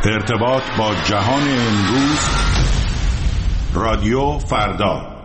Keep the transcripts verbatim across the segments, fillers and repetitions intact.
ارتباط با جهان امروز، رادیو فردا.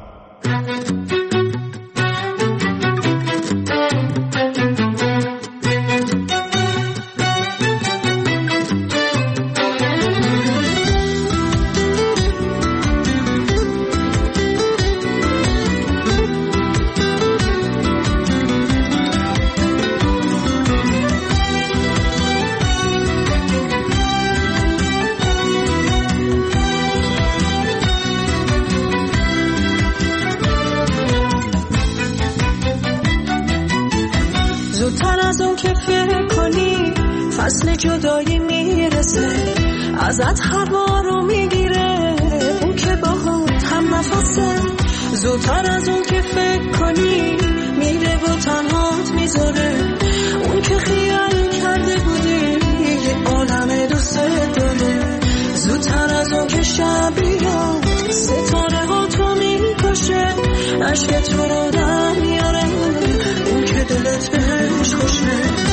فصل جدایی میرسه، ازت هوا رو میگیره، اون که باهات هم نفسه. زودتر از اون که فکر کنی میره و تنهات میذاره، اون که خیال کرده بودی یه عالم دوست داره. زودتر از اون که شب بیاد ستاره ها تو میکشه، عشق تو رو در میاره، اون که دلت بهش خوشه.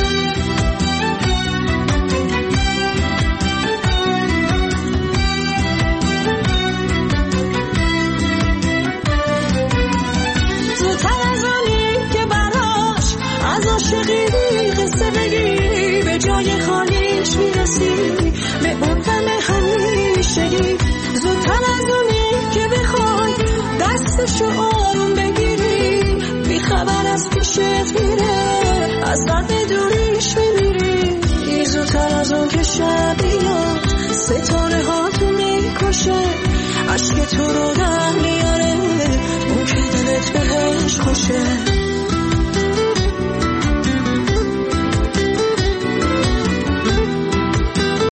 قصه بگی به جای خالیش میرسی، به اون غم همیشگی. زودتر از اونی که بخوای دستشو آروم بگیری، بی خبر از پیشت میره، از درد دوریش میمیری. زودتر از اون که شب بیاد ستاره ها تو میکشه، عشق تو رو در میاره، اون که دلت بهش خوشه.